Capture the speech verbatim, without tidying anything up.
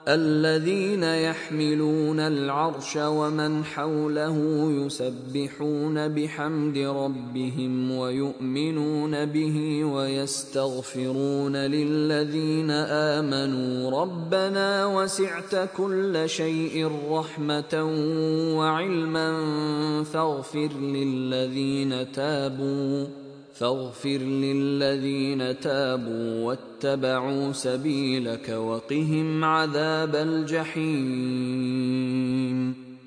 الذين يحملون العرش ومن حوله يسبحون بحمد ربهم ويؤمنون به ويستغفرون للذين آمنوا ربنا وسعت كل شيء رحمة وعلما فاغفر للذين تابوا فاغفر للذين تابوا واتبعوا سبيلك وقهم عذاب الجحيم.